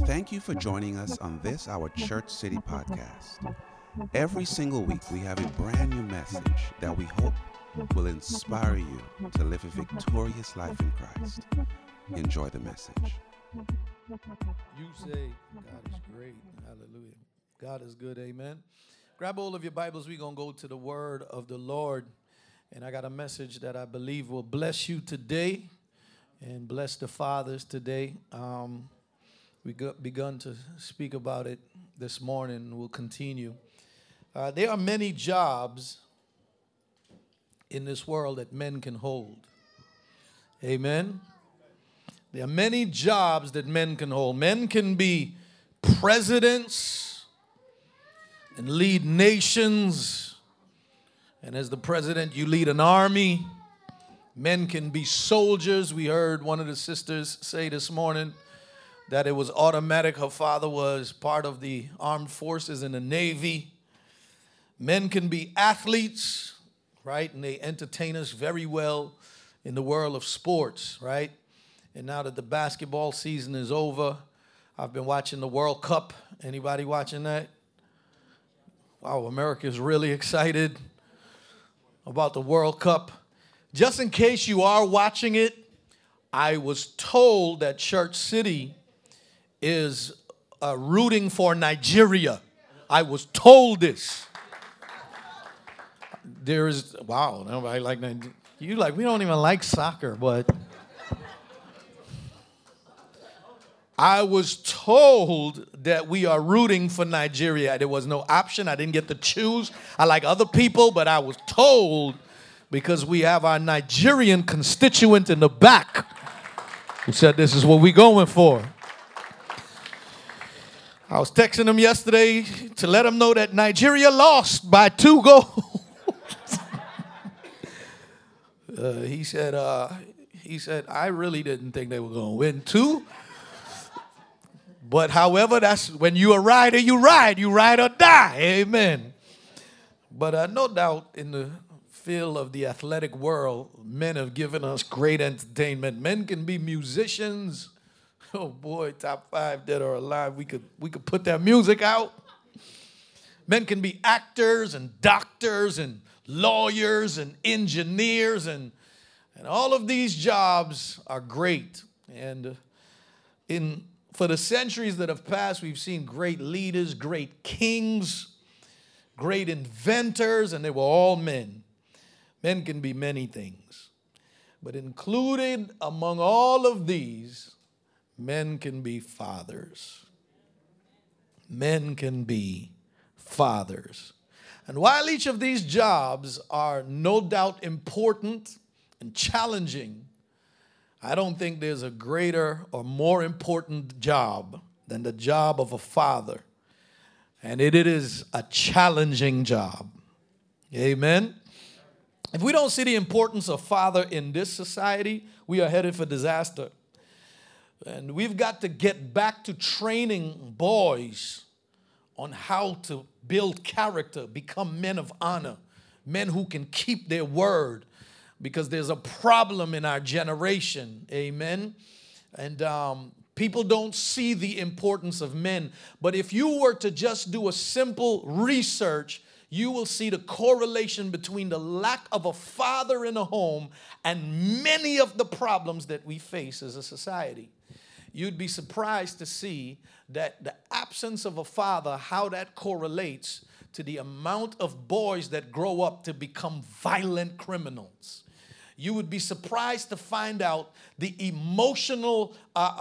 Thank you for joining us on this, our Church City podcast. Every single week, we have a brand new message that we hope will inspire you to live a victorious life in Christ. Enjoy the message. You say, God is great. Hallelujah. God is good. Amen. Grab all of your Bibles. We're going to go to the word of the Lord. And I got a message that I believe will bless you today and bless the fathers today. We begun to speak about it this morning. We'll continue. There are many jobs in this world that men can hold. Amen. There are many jobs that men can hold. Men can be presidents and lead nations. And as the president, you lead an army. Men can be soldiers. We heard one of the sisters say this morning that it was automatic. Her father was part of the armed forces in the Navy. Men can be athletes, right? And they entertain us very well in the world of sports, right? And now that the basketball season is over, I've been watching the World Cup. Anybody watching that? Wow, America's really excited about the World Cup. Just in case you are watching it, I was told that Church City is rooting for Nigeria. I was told this. Wow, nobody like Nigeria. You like, we don't even like soccer, but I was told that we are rooting for Nigeria. There was no option. I didn't get to choose. I like other people, but I was told because we have our Nigerian constituent in the back who said this is what we're going for. I was texting him yesterday to let him know that Nigeria lost by 2 goals. He said, I really didn't think they were going to win 2. But however, that's when you're a rider, you ride or die. Amen. But no doubt in the field of the athletic world, men have given us great entertainment. Men can be musicians. Oh boy, top 5 dead or alive. We could put that music out. Men can be actors and doctors and lawyers and engineers and all of these jobs are great. And for the centuries that have passed, we've seen great leaders, great kings, great inventors, and they were all men. Men can be many things. But included among all of these, men can be fathers. Men can be fathers. And while each of these jobs are no doubt important and challenging, I don't think there's a greater or more important job than the job of a father. And it is a challenging job. Amen. If we don't see the importance of father in this society, we are headed for disaster. And we've got to get back to training boys on how to build character, become men of honor, men who can keep their word, because there's a problem in our generation. Amen. And people don't see the importance of men. But if you were to just do a simple research, you will see the correlation between the lack of a father in a home and many of the problems that we face as a society. You'd be surprised to see that the absence of a father, how that correlates to the amount of boys that grow up to become violent criminals. You would be surprised to find out the emotional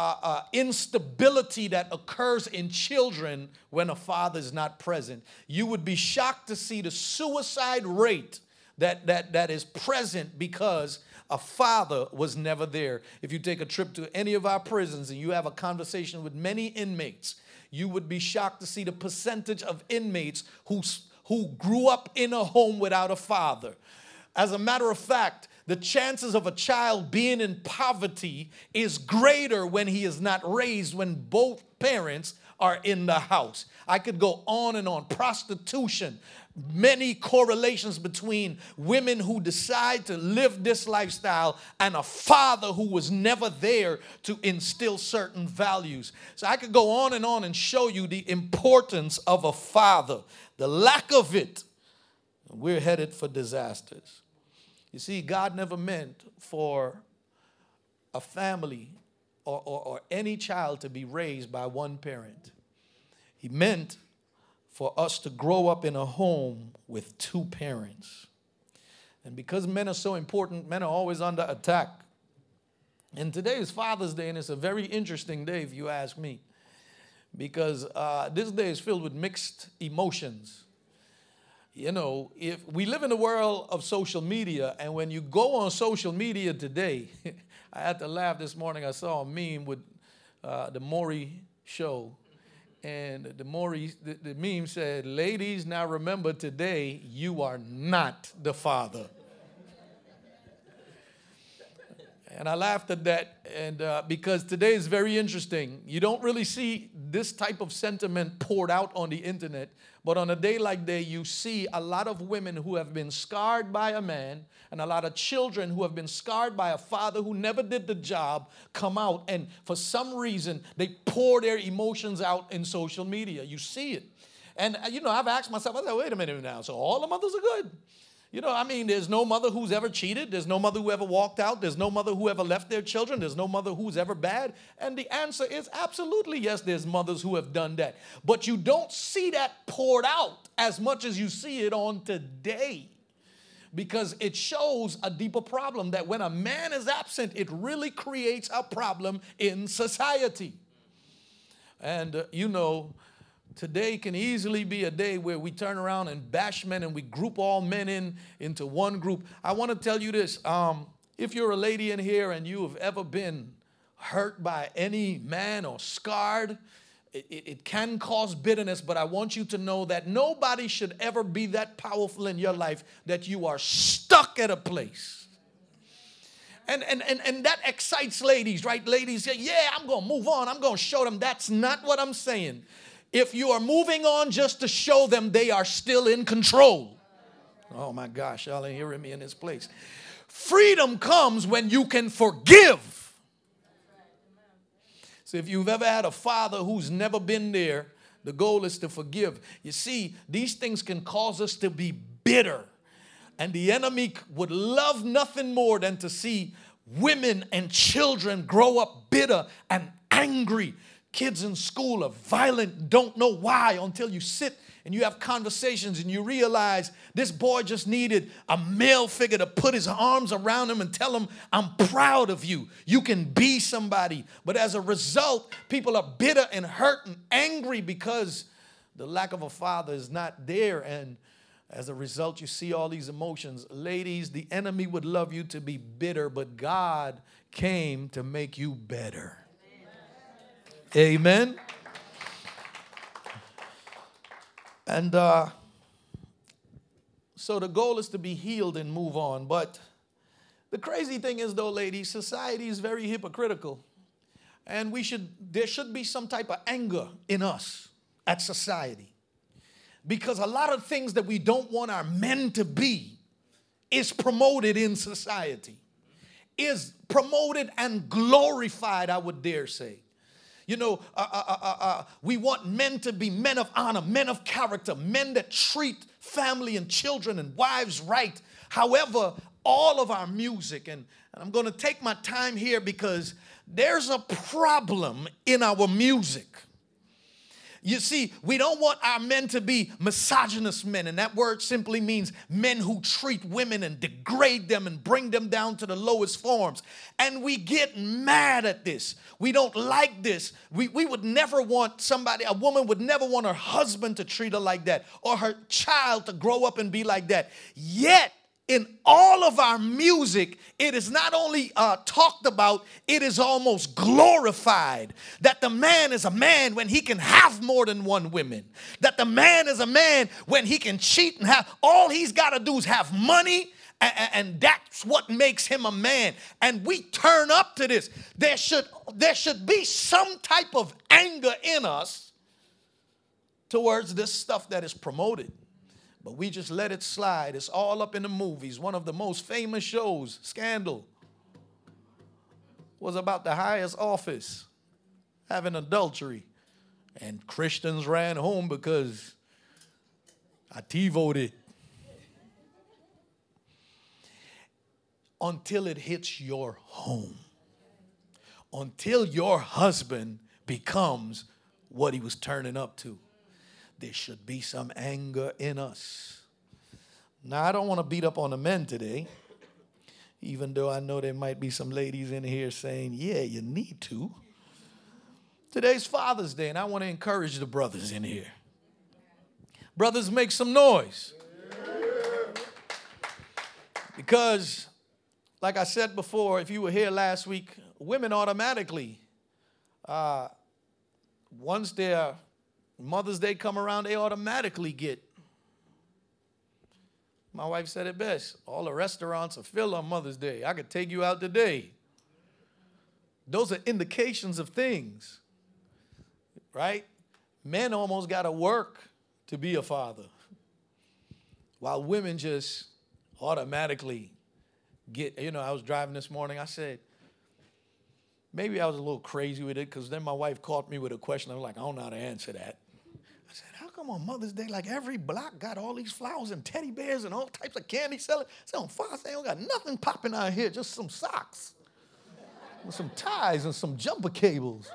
instability that occurs in children when a father is not present. You would be shocked to see the suicide rate that is present because a father was never there. If you take a trip to any of our prisons and you have a conversation with many inmates, you would be shocked to see the percentage of inmates who grew up in a home without a father. As a matter of fact, the chances of a child being in poverty is greater when he is not raised when both parents are in the house. I could go on and on. Prostitution, many correlations between women who decide to live this lifestyle and a father who was never there to instill certain values. So I could go on and show you the importance of a father. The lack of it, we're headed for disasters. You see, God never meant for a family or any child to be raised by one parent. He meant for us to grow up in a home with two parents. And because men are so important, men are always under attack. And today is Father's Day, and it's a very interesting day if you ask me, because this day is filled with mixed emotions. You know, if we live in a world of social media, and when you go on social media today, I had to laugh this morning. I saw a meme with the Maury show. And the meme said, ladies, now remember today, you are not the father. And I laughed at that, and because today is very interesting. You don't really see this type of sentiment poured out on the internet, but on a day like today, you see a lot of women who have been scarred by a man and a lot of children who have been scarred by a father who never did the job come out, and for some reason, they pour their emotions out in social media. You see it. And, you know, I've asked myself, I said, wait a minute now, so all the mothers are good? You know, I mean, there's no mother who's ever cheated. There's no mother who ever walked out. There's no mother who ever left their children. There's no mother who's ever bad. And the answer is absolutely yes, there's mothers who have done that. But you don't see that poured out as much as you see it on today, because it shows a deeper problem that when a man is absent, it really creates a problem in society. And, you know, today can easily be a day where we turn around and bash men and we group all men into one group. I want to tell you this. If you're a lady in here and you have ever been hurt by any man or scarred, it can cause bitterness, but I want you to know that nobody should ever be that powerful in your life that you are stuck at a place. And that excites ladies, right? Ladies say, yeah, I'm going to move on. I'm going to show them. That's not what I'm saying. If you are moving on just to show them they are still in control. Oh my gosh, y'all ain't hearing me in this place. Freedom comes when you can forgive. So if you've ever had a father who's never been there, the goal is to forgive. You see, these things can cause us to be bitter. And the enemy would love nothing more than to see women and children grow up bitter and angry. Kids in school are violent, don't know why, until you sit and you have conversations and you realize this boy just needed a male figure to put his arms around him and tell him, I'm proud of you. You can be somebody. But as a result, people are bitter and hurt and angry because the lack of a father is not there. And as a result, you see all these emotions. Ladies, the enemy would love you to be bitter, but God came to make you better. Amen. And so the goal is to be healed and move on. But the crazy thing is, though, ladies, society is very hypocritical. And there should be some type of anger in us at society. Because a lot of things that we don't want our men to be is promoted in society. Is promoted and glorified, I would dare say. You know, we want men to be men of honor, men of character, men that treat family and children and wives right. However, all of our music, and I'm going to take my time here because there's a problem in our music. You see, we don't want our men to be misogynist men, and that word simply means men who treat women and degrade them and bring them down to the lowest forms. And we get mad at this. We don't like this. We would never want a woman would never want her husband to treat her like that, or her child to grow up and be like that. Yet, in all of our music, it is not only talked about, it is almost glorified. That the man is a man when he can have more than one woman. That the man is a man when he can cheat and have, all he's got to do is have money, and that's what makes him a man. And we turn up to this. There should be some type of anger in us towards this stuff that is promoted. But we just let it slide. It's all up in the movies. One of the most famous shows, Scandal, was about the highest office having adultery. And Christians ran home because I T-voted. Until it hits your home. Until your husband becomes what he was turning up to. There should be some anger in us. Now, I don't want to beat up on the men today, even though I know there might be some ladies in here saying, yeah, you need to. Today's Father's Day, and I want to encourage the brothers in here. Brothers, make some noise. Because, like I said before, if you were here last week, women automatically, once their Mother's Day come around, they automatically get. My wife said it best. All the restaurants are filled on Mother's Day. I could take you out today. Those are indications of things, right? Men almost got to work to be a father, while women just automatically get. I was driving this morning. I said, maybe I was a little crazy with it, because then my wife caught me with a question. I was like, I don't know how to answer that. I said, how come on Mother's Day, like every block got all these flowers and teddy bears and all types of candy selling? I said, on Father's Day, I don't got nothing popping out here, just some socks, and some ties and some jumper cables.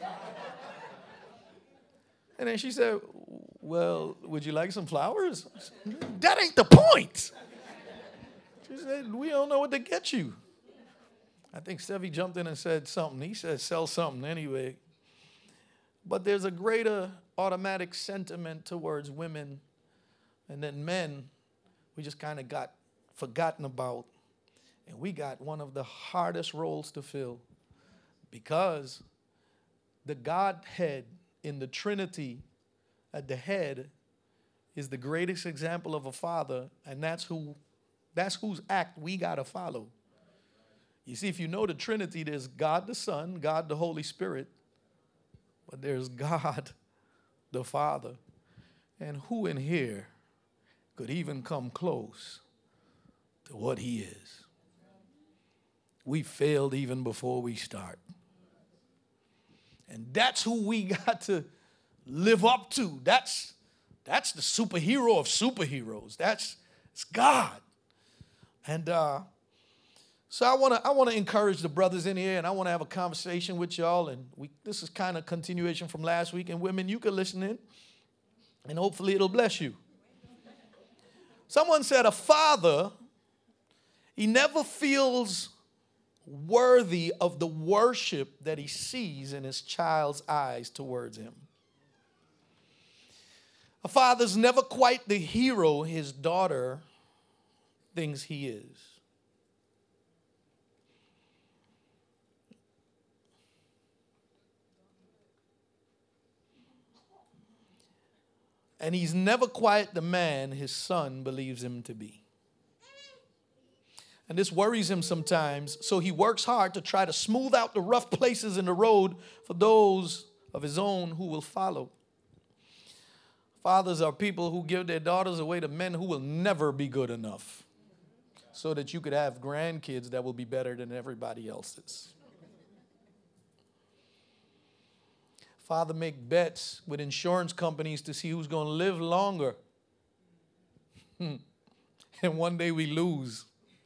And then she said, well, would you like some flowers? I said, that ain't the point. She said, we don't know what to get you. I think Stevie jumped in and said something. He said, sell something anyway. But there's a greater automatic sentiment towards women. And then men, we just kind of got forgotten about. And we got one of the hardest roles to fill. Because the Godhead in the Trinity at the head is the greatest example of a father. And that's whose act we got to follow. You see, if you know the Trinity, there's God the Son, God the Holy Spirit, but there's God the Father. And who in here could even come close to what he is? We failed even before we start. And that's who we got to live up to. That's the superhero of superheroes. It's God. And so I want to encourage the brothers in here, and I want to have a conversation with y'all. And this is kind of continuation from last week. And women, you can listen in, and hopefully it'll bless you. Someone said a father, he never feels worthy of the worship that he sees in his child's eyes towards him. A father's never quite the hero his daughter thinks he is. And he's never quite the man his son believes him to be. And this worries him sometimes, so he works hard to try to smooth out the rough places in the road for those of his own who will follow. Fathers are people who give their daughters away to men who will never be good enough, so that you could have grandkids that will be better than everybody else's. Father make bets with insurance companies to see who's going to live longer. And one day we lose.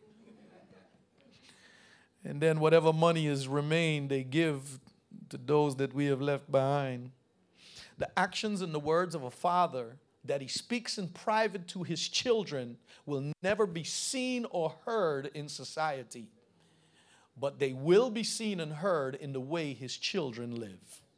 And then whatever money has remained, they give to those that we have left behind. The actions and the words of a father that he speaks in private to his children will never be seen or heard in society. But they will be seen and heard in the way his children live.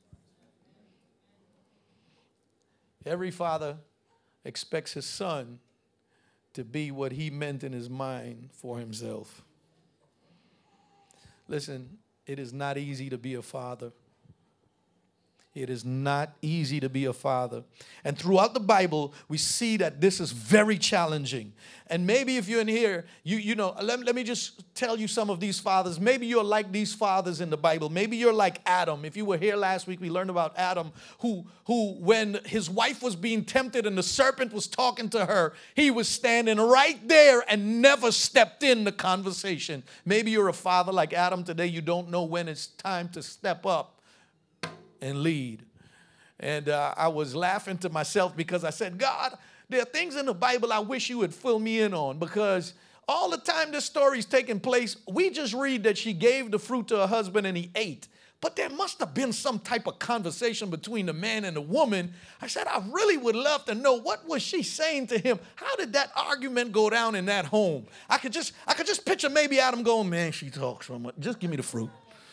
Every father expects his son to be what he meant in his mind for himself. Listen, it is not easy to be a father. It is not easy to be a father. And throughout the Bible, we see that this is very challenging. And maybe if you're in here, let me just tell you some of these fathers. Maybe you're like these fathers in the Bible. Maybe you're like Adam. If you were here last week, we learned about Adam, who when his wife was being tempted and the serpent was talking to her, he was standing right there and never stepped in the conversation. Maybe you're a father like Adam today. You don't know when it's time to step up and lead. And I was laughing to myself because I said, God, there are things in the Bible I wish you would fill me in on, because all the time this story is taking place, we just read that she gave the fruit to her husband and he ate. But there must have been some type of conversation between the man and the woman. I said, I really would love to know, what was she saying to him? How did that argument go down in that home? I could just picture maybe Adam going, man, she talks so much. Just give me the fruit.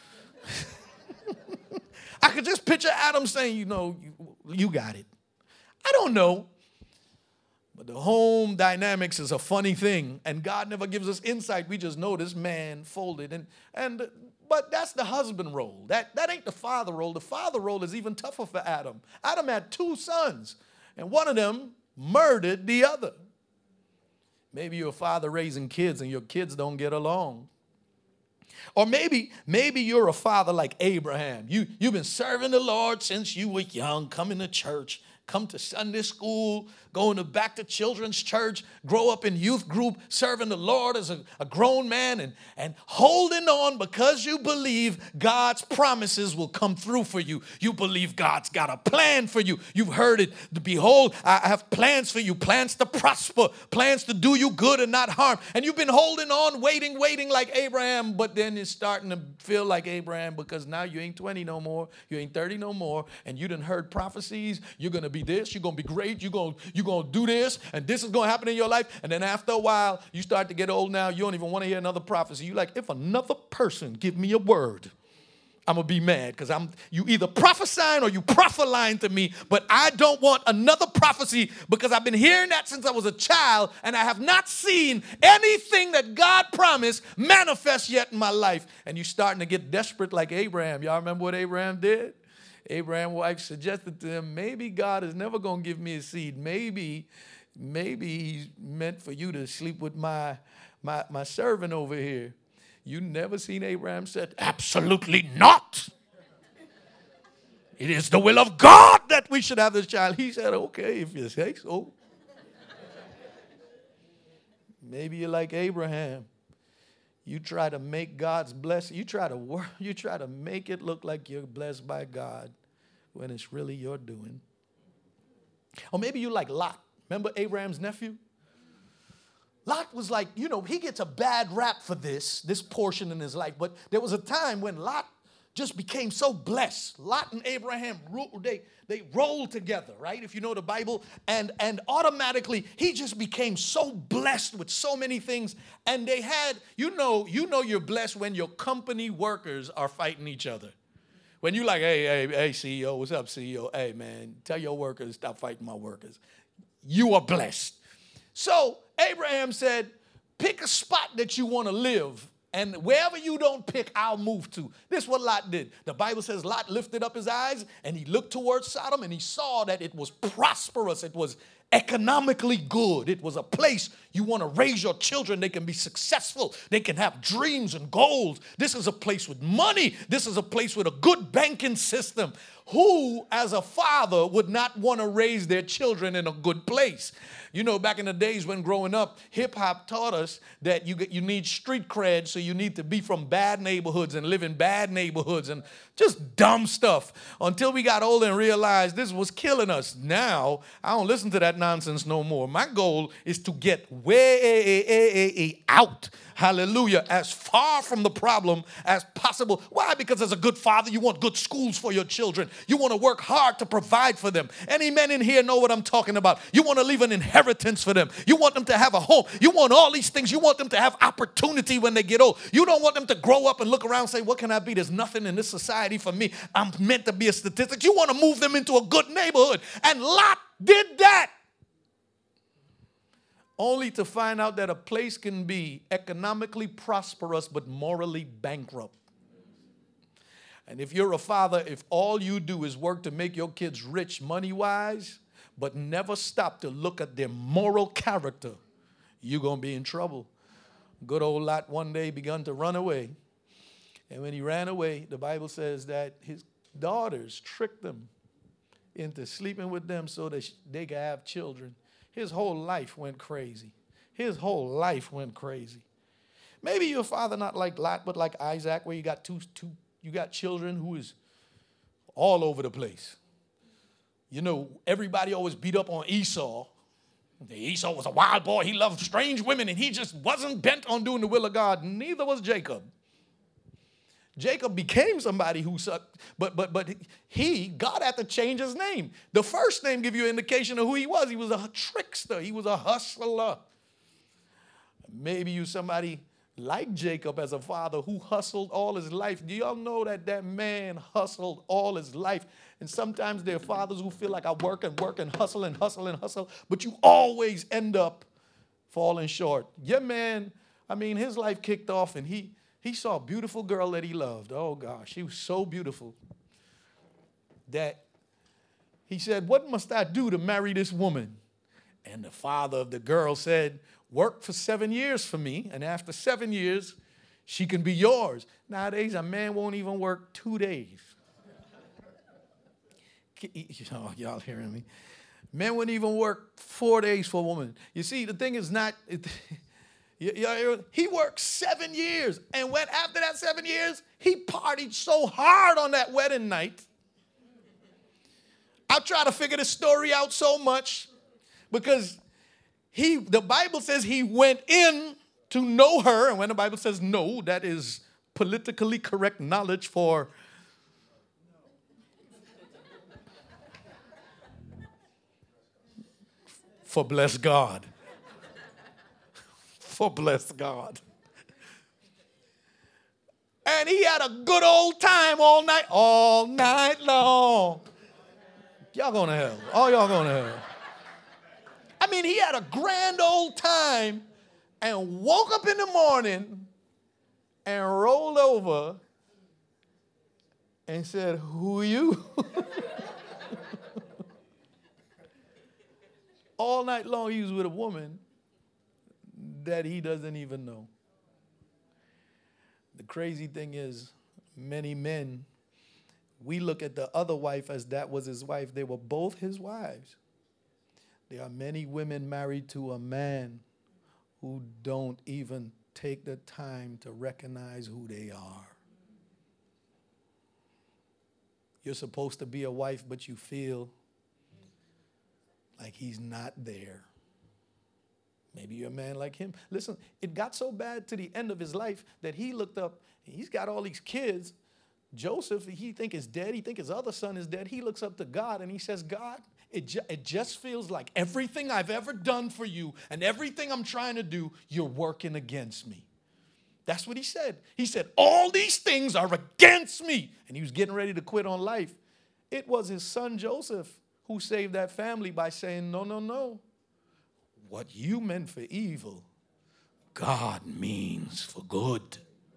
I could just picture Adam saying, you got it. I don't know. But the home dynamics is a funny thing, and God never gives us insight. We just know this man folded. But that's the husband role. That ain't the father role. The father role is even tougher for Adam. Adam had 2 sons, and one of them murdered the other. Maybe you're a father raising kids, and your kids don't get along. Or maybe you're a father like Abraham. You've been serving the Lord since you were young, coming to church, come to Sunday school, going back to children's church, grow up in youth group, serving the Lord as a grown man and holding on because you believe God's promises will come through for you. You believe God's got a plan for you. You've heard it. Behold, I have plans for you, plans to prosper, plans to do you good and not harm. And you've been holding on, waiting like Abraham, but then it's starting to feel like Abraham because now you ain't 20 no more, you ain't 30 no more, and you done heard prophecies. You're going to be this, you're going to be great, you're going to do this, and this is going to happen in your life. And then after a while, you start to get old now, you don't even want to hear another prophecy. You're like, if another person give me a word, I'm going to be mad, because you either prophesying or you prophesying to me, but I don't want another prophecy, because I've been hearing that since I was a child, and I have not seen anything that God promised manifest yet in my life. And you're starting to get desperate like Abraham. Y'all remember what Abraham did? Abraham's wife suggested to him, maybe God is never going to give me a seed. Maybe he's meant for you to sleep with my servant over here. You never seen Abraham said, absolutely not. It is the will of God that we should have this child. He said, okay, if you say so. Maybe you're like Abraham. You try to make God's blessing. You try to make it look like you're blessed by God when it's really your doing. Or maybe you like Lot. Remember Abraham's nephew? Lot was like, he gets a bad rap for this portion in his life. But there was a time when Lot just became so blessed. Lot and Abraham, they rolled together, right? If you know the Bible. And automatically, he just became so blessed with so many things. And they had, you're blessed when your company workers are fighting each other. When you like, hey, CEO, what's up, CEO? Hey, man, tell your workers, stop fighting my workers. You are blessed. So Abraham said, pick a spot that you want to live. And wherever you don't pick, I'll move to. This is what Lot did. The Bible says Lot lifted up his eyes and he looked towards Sodom and he saw that it was prosperous. It was economically good. It was a place you want to raise your children. They can be successful. They can have dreams and goals. This is a place with money. This is a place with a good banking system. Who, as a father, would not want to raise their children in a good place? Back in the days when growing up, hip-hop taught us that you need street cred, so you need to be from bad neighborhoods and live in bad neighborhoods and just dumb stuff, until we got older and realized this was killing us. Now, I don't listen to that nonsense no more. My goal is to get way out, hallelujah, as far from the problem as possible. Why? Because as a good father, you want good schools for your children. You want to work hard to provide for them. Any men in here know what I'm talking about. You want to leave an inheritance for them. You want them to have a home. You want all these things. You want them to have opportunity when they get old. You don't want them to grow up and look around and say, what can I be? There's nothing in this society for me. I'm meant to be a statistic. You want to move them into a good neighborhood. And Lot did that. Only to find out that a place can be economically prosperous but morally bankrupt. And if you're a father, if all you do is work to make your kids rich money-wise, but never stop to look at their moral character, you're going to be in trouble. Good old Lot one day begun to run away. And when he ran away, the Bible says that his daughters tricked him into sleeping with them so that they could have children. His whole life went crazy. His whole life went crazy. Maybe you're a father not like Lot, but like Isaac, where you got you got children who is all over the place. You know, everybody always beat up on Esau. Esau was a wild boy. He loved strange women, and he just wasn't bent on doing the will of God. Neither was Jacob. Jacob became somebody who sucked, but God had to change his name. The first name give you an indication of who he was. He was a trickster. He was a hustler. Maybe you somebody like Jacob as a father who hustled all his life. Do y'all know that man hustled all his life? And sometimes there are fathers who feel like I work and hustle and hustle and hustle, but you always end up falling short. Your man, his life kicked off and he saw a beautiful girl that he loved. Oh, gosh, she was so beautiful that he said, what must I do to marry this woman? And the father of the girl said, work for 7 years for me, and after 7 years, she can be yours. Nowadays, a man won't even work 2 days. Oh, y'all hearing me? Men wouldn't even work 4 days for a woman. You see, the thing is not... He worked 7 years, and when after that 7 years, he partied so hard on that wedding night. I try to figure the story out so much because the Bible says he went in to know her, and when the Bible says no, that is politically correct knowledge for bless God. For bless God. And he had a good old time all night long. Y'all going to hell. All y'all going to hell. He had a grand old time and woke up in the morning and rolled over and said, who are you? All night long he was with a woman that he doesn't even know. The crazy thing is, many men, we look at the other wife as that was his wife. They were both his wives. There are many women married to a man who don't even take the time to recognize who they are. You're supposed to be a wife, but you feel like he's not there. Maybe you're a man like him. Listen, it got so bad to the end of his life that he looked up, he's got all these kids. Joseph, he think is dead. He think his other son is dead. He looks up to God and he says, God, it just feels like everything I've ever done for you and everything I'm trying to do, you're working against me. That's what he said. He said, all these things are against me. And he was getting ready to quit on life. It was his son Joseph who saved that family by saying, no. What you meant for evil, God means for good.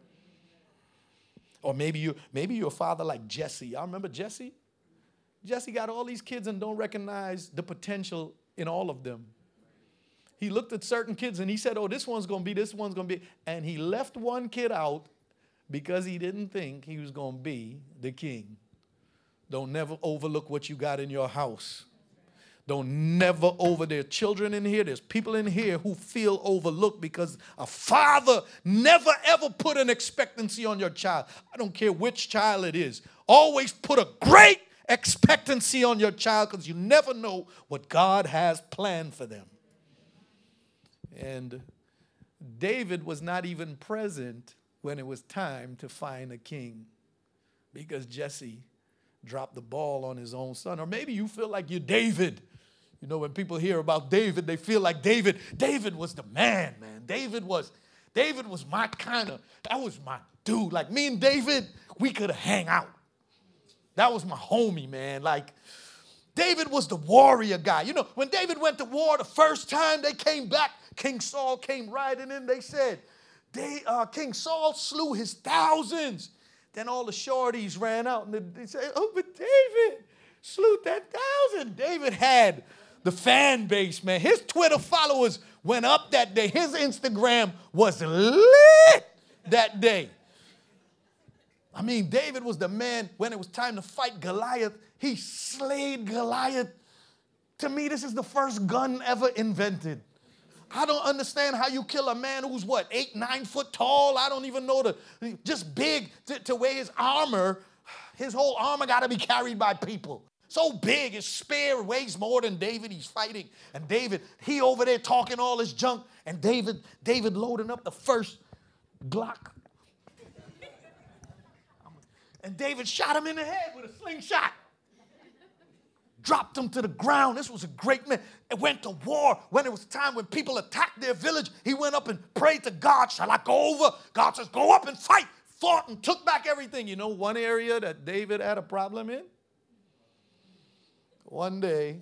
Or maybe you're a father like Jesse. Y'all remember Jesse? Jesse got all these kids and don't recognize the potential in all of them. He looked at certain kids and he said, oh, this one's going to be. And he left one kid out because he didn't think he was going to be the king. Don't never overlook what you got in your house. Don't never there are children in here. There's people in here who feel overlooked because a father never ever put an expectancy on your child. I don't care which child it is. Always put a great expectancy on your child because you never know what God has planned for them. And David was not even present when it was time to find a king because Jesse dropped the ball on his own son. Or maybe you feel like you're David. You know, when people hear about David, they feel like David was the man. David was my that was my dude. Like me and David, we could hang out. That was my homie, man. Like David was the warrior guy. You know, when David went to war the first time they came back, King Saul came riding in. They said, King Saul slew his thousands. Then all the shorties ran out and they said, oh, but David slew 10,000. David had the fan base, man. His Twitter followers went up that day. His Instagram was lit that day. I mean, David was the man when it was time to fight Goliath. He slayed Goliath. To me, this is the first gun ever invented. I don't understand how you kill a man who's, 8, 9 foot tall? I don't even know just big to wear his armor. His whole armor got to be carried by people. So big, his spear weighs more than David. He's fighting. And David, he over there talking all his junk. And David loading up the first Glock. And David shot him in the head with a slingshot. Dropped him to the ground. This was a great man. It went to war. When it was time when people attacked their village, he went up and prayed to God. Shall I go over? God says, go up and fight. Fought and took back everything. You know one area that David had a problem in? One day,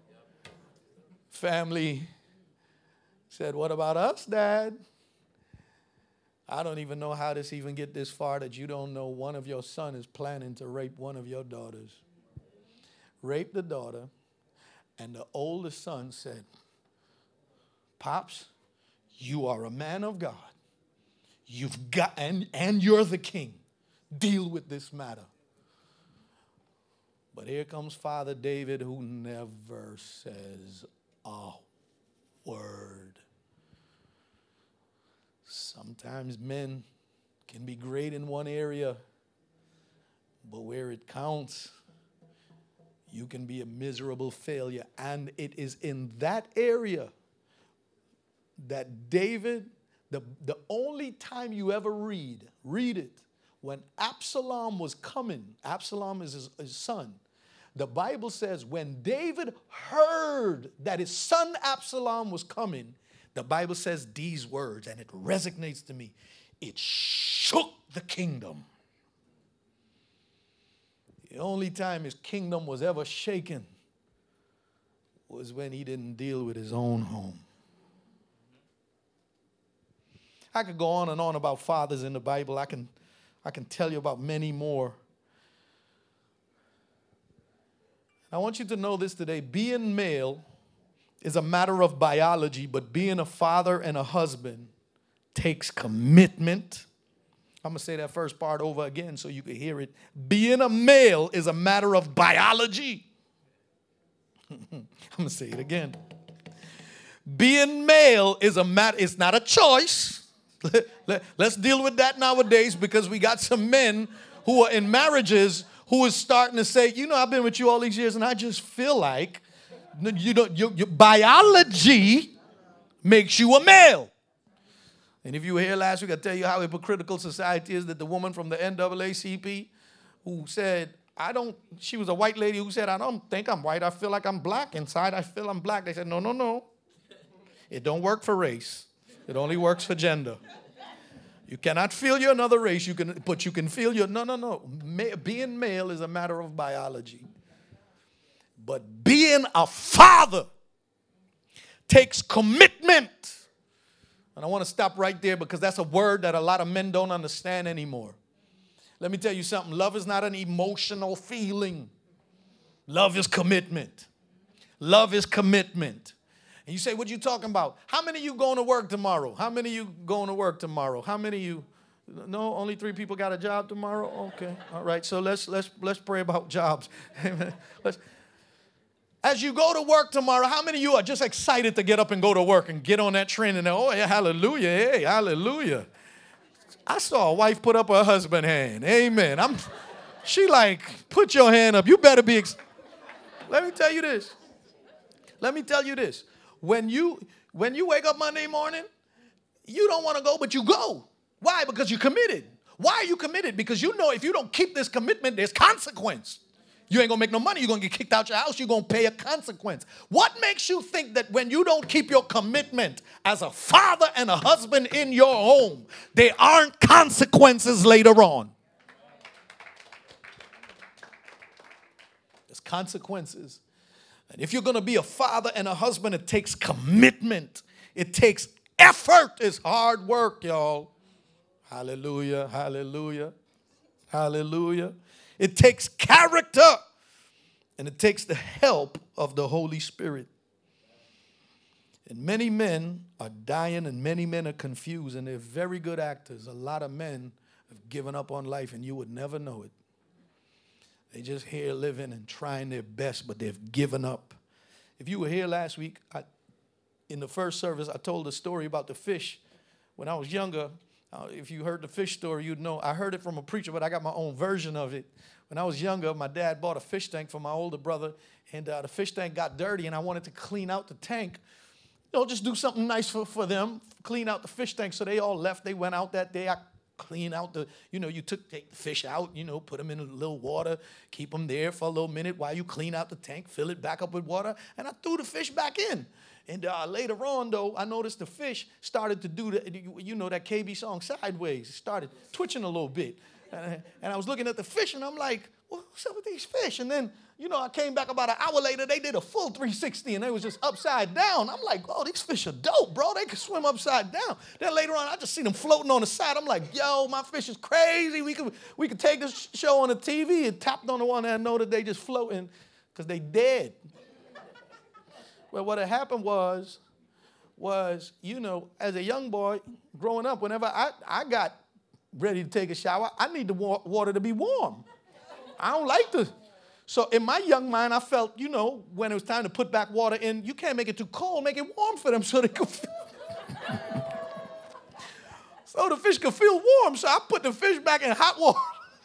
family said, what about us, Dad? I don't even know how this even get this far that you don't know one of your son is planning to rape one of your daughters. Rape the daughter, and the oldest son said, Pops, you are a man of God. You've got, and you're the king. Deal with this matter. But here comes Father David, who never says a word. Sometimes men can be great in one area, but where it counts, you can be a miserable failure. And it is in that area that David, the only time you ever read it, when Absalom was coming, Absalom is his son. The Bible says when David heard that his son Absalom was coming, the Bible says these words, and it resonates to me. It shook the kingdom. The only time his kingdom was ever shaken was when he didn't deal with his own home. I could go on and on about fathers in the Bible. I can tell you about many more. I want you to know this today. Being male is a matter of biology, but being a father and a husband takes commitment. I'm going to say that first part over again so you can hear it. Being a male is a matter of biology. I'm going to say it again. Being male is a matter, it's not a choice. Let's deal with that nowadays because we got some men who are in marriages who is starting to say, you know, I've been with you all these years and I just feel like your biology makes you a male. And if you were here last week, I tell you how hypocritical society is, that the woman from the NAACP who said, she was a white lady who said, I don't think I'm white. I feel like I'm black. Inside, I feel I'm black. They said, no. It don't work for race. It only works for gender. You cannot feel you're another race, but you can feel you're, no. Being male is a matter of biology. But being a father takes commitment. And I want to stop right there because that's a word that a lot of men don't understand anymore. Let me tell you something. Love is not an emotional feeling. Love is commitment. Love is commitment. And you say, what you talking about? How many of you going to work tomorrow? How many of you going to work tomorrow? How many of you? No, only 3 people got a job tomorrow? Okay. All right. So let's pray about jobs. As you go to work tomorrow, how many of you are just excited to get up and go to work and get on that train and oh, yeah, hallelujah, hey, hallelujah. I saw a wife put up her husband hand. Amen. She like, put your hand up. You better be. Let me tell you this. When you wake up Monday morning, you don't want to go, but you go. Why? Because you're committed. Why are you committed? Because you know if you don't keep this commitment, there's consequence. You ain't going to make no money. You're going to get kicked out your house. You're going to pay a consequence. What makes you think that when you don't keep your commitment as a father and a husband in your home, there aren't consequences later on? There's consequences. And if you're going to be a father and a husband, it takes commitment. It takes effort. It's hard work, y'all. Hallelujah, hallelujah. Hallelujah. It takes character, and it takes the help of the Holy Spirit. And many men are dying, and many men are confused, and they're very good actors. A lot of men have given up on life, and you would never know it. They just here living and trying their best, but they've given up. If you were here last week, in the first service, I told a story about the fish. When I was younger, if you heard the fish story, you'd know. I heard it from a preacher, but I got my own version of it. When I was younger, my dad bought a fish tank for my older brother, and the fish tank got dirty, and I wanted to clean out the tank. Just do something nice for them, clean out the fish tank. So they all left. They went out that day. I cleaned out you take the fish out, put them in a little water, keep them there for a little minute while you clean out the tank, fill it back up with water, and I threw the fish back in. And later on, though, I noticed the fish started to do that KB song, Sideways. It started twitching a little bit. And I was looking at the fish, and I'm like, what's up with these fish? And then, I came back about an hour later. They did a full 360, and they was just upside down. I'm like, these fish are dope, bro. They can swim upside down. Then later on, I just see them floating on the side. I'm like, yo, my fish is crazy. We could take this show on the TV and tapped on the one, and I know that they just floating because they dead. Well, what had happened was, as a young boy growing up, whenever I got ready to take a shower, I need the water to be warm. I don't like to. So in my young mind, I felt, when it was time to put back water in, you can't make it too cold, make it warm for them so they could so the fish could feel warm. So I put the fish back in hot water.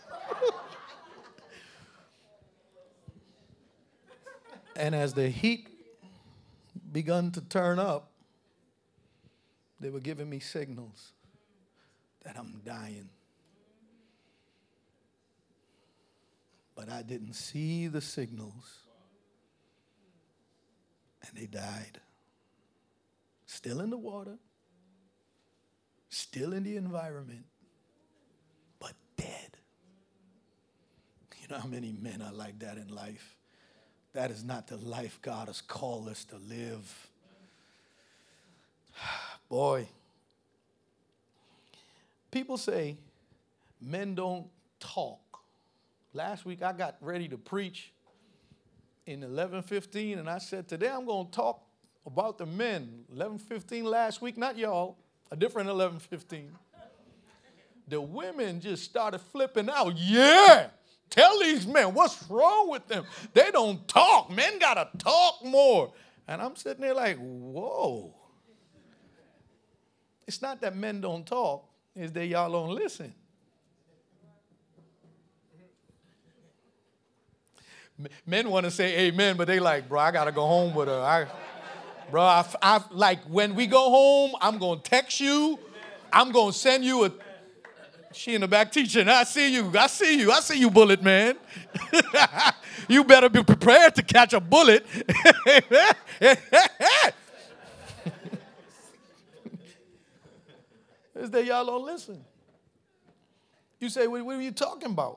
And as the heat begun to turn up, they were giving me signals that I'm dying. But I didn't see the signals, and they died. Still in the water, still in the environment, but dead. You know how many men are like that in life? That is not the life God has called us to live. Boy, people say men don't talk. Last week I got ready to preach in 11:15, and I said, today I'm going to talk about the men. 11:15 last week, not y'all, a different 11:15. The women just started flipping out. Yeah. Tell these men, what's wrong with them? They don't talk. Men got to talk more. And I'm sitting there like, whoa. It's not that men don't talk. It's that y'all don't listen. Men want to say amen, but they like, bro, I got to go home with her. I like, when we go home, I'm going to text you. I'm going to send you a... She in the back teaching. I see you, bullet man. You better be prepared to catch a bullet. It's that y'all don't listen. You say, what are you talking about?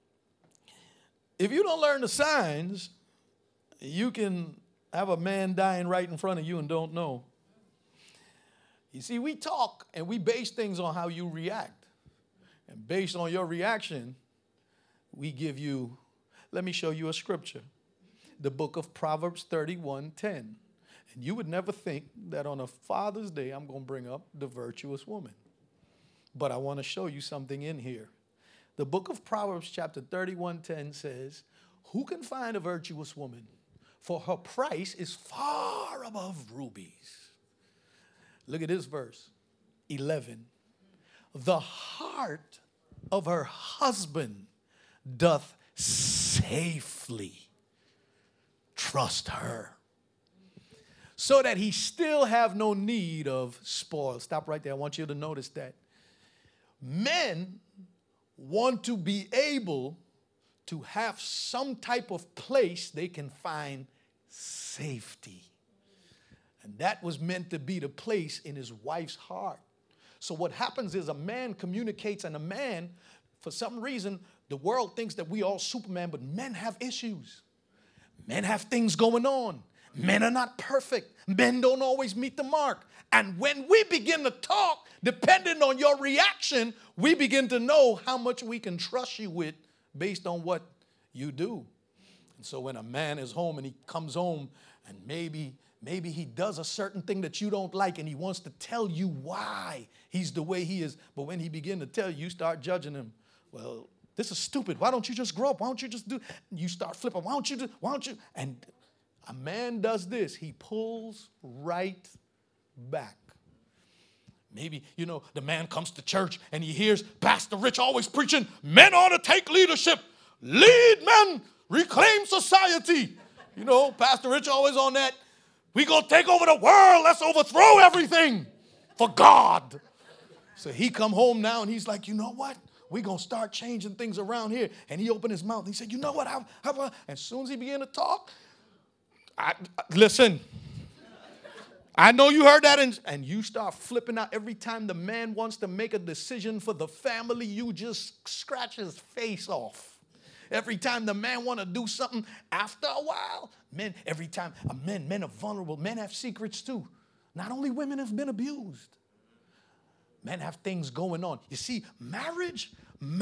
If you don't learn the signs, you can have a man dying right in front of you and don't know. You see, we talk and we base things on how you react. And based on your reaction, we give you, let me show you a scripture. The book of Proverbs 31:10. And you would never think that on a Father's Day, I'm going to bring up the virtuous woman. But I want to show you something in here. The book of Proverbs chapter 31:10 says, who can find a virtuous woman? For her price is far above rubies. Look at this verse, 11. The heart of her husband doth safely trust her, so that he still have no need of spoil. Stop right there. I want you to notice that. Men want to be able to have some type of place they can find safety. And that was meant to be the place in his wife's heart. So what happens is a man communicates, and a man, for some reason, the world thinks that we all Superman, but men have issues. Men have things going on. Men are not perfect. Men don't always meet the mark. And when we begin to talk, depending on your reaction, we begin to know how much we can trust you with based on what you do. And so when a man is home and he comes home and maybe he does a certain thing that you don't like and he wants to tell you why he's the way he is. But when he begins to tell you, you start judging him. Well, this is stupid. Why don't you just grow up? Why don't you just do? You start flipping. Why don't you? And a man does this. He pulls right back. Maybe, the man comes to church and he hears Pastor Rich always preaching, men ought to take leadership. Lead men, reclaim society. Pastor Rich always on that. We gonna take over the world. Let's overthrow everything for God. So he come home now and he's like, you know what? We're going to start changing things around here. And he opened his mouth and he said, you know what? As soon as he began to talk, listen, I know you heard that, and you start flipping out. Every time the man wants to make a decision for the family, you just scratch his face off. Every time the man want to do something, after a while, men are vulnerable. Men have secrets too. Not only women have been abused. Men have things going on. You see, marriage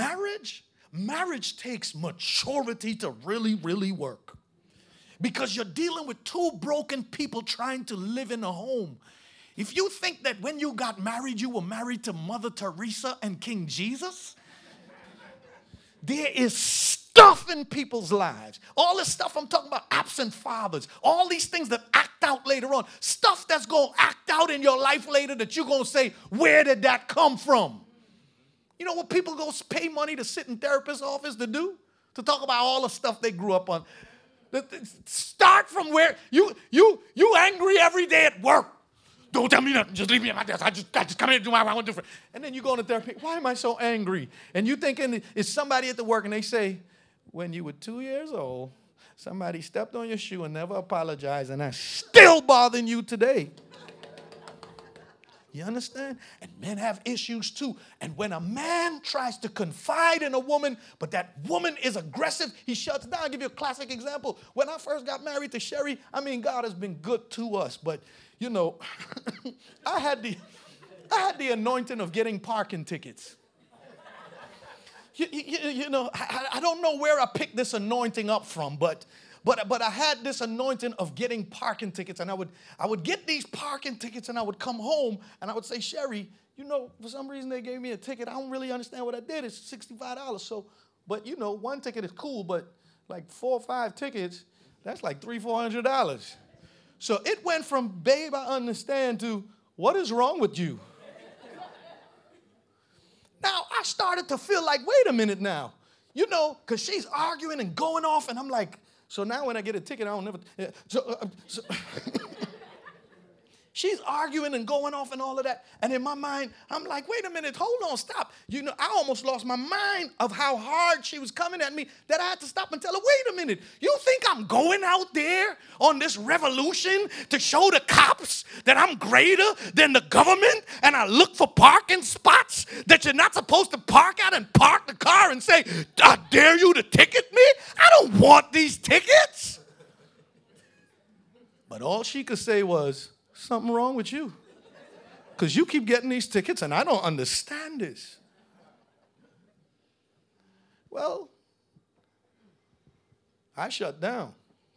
takes maturity to really, really work. Because you're dealing with two broken people trying to live in a home. If you think that when you got married, you were married to Mother Teresa and King Jesus, there is stuff in people's lives. All this stuff I'm talking about, absent fathers, all these things that act out later on, stuff that's going to act out in your life later that you're going to say, where did that come from? You know what people go pay money to sit in therapist's office to do? To talk about all the stuff they grew up on. Start from where you angry every day at work. Don't tell me nothing. Just leave me at my desk. I just come in and do what I want to do. And then you go into therapy. Why am I so angry? And you thinking it's somebody at the work and they say, when you were 2 years old, somebody stepped on your shoe and never apologized, and that's still bothering you today. You understand? And men have issues too. And when a man tries to confide in a woman, but that woman is aggressive, he shuts down. I'll give you a classic example. When I first got married to Sherry, God has been good to us. But, I had the anointing of getting parking tickets. I don't know where I picked this anointing up from, but I had this anointing of getting parking tickets, and I would get these parking tickets, and I would come home, and I would say, Sherry, for some reason they gave me a ticket. I don't really understand what I did. It's $65. So, but one ticket is cool, but like 4 or 5 tickets, that's like $300-400. So it went from, babe, I understand, to, what is wrong with you? Now, I started to feel like, wait a minute now. Because she's arguing and going off, and I'm like, so now when I get a ticket, I don't never... She's arguing and going off and all of that. And in my mind, I'm like, wait a minute, hold on, stop. I almost lost my mind of how hard she was coming at me that I had to stop and tell her, wait a minute, you think I'm going out there on this revolution to show the cops that I'm greater than the government and I look for parking spots that you're not supposed to park at and park the car and say, I dare you to ticket me? I don't want these tickets. But all she could say was, something wrong with you. Because you keep getting these tickets and I don't understand this. Well, I shut down.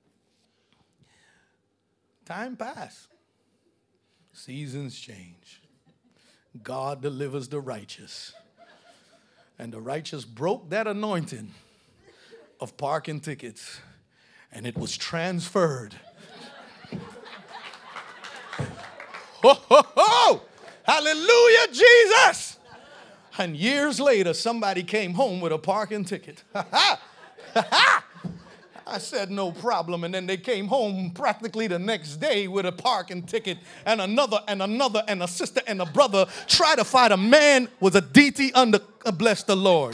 Time passed. Seasons change. God delivers the righteous. And the righteous broke that anointing of parking tickets, and it was transferred. Ho, ho, ho! Hallelujah, Jesus! And years later, somebody came home with a parking ticket. I said, no problem. And then they came home practically the next day with a parking ticket, and another, and a sister and a brother tried to find a man with a DT under, bless the Lord.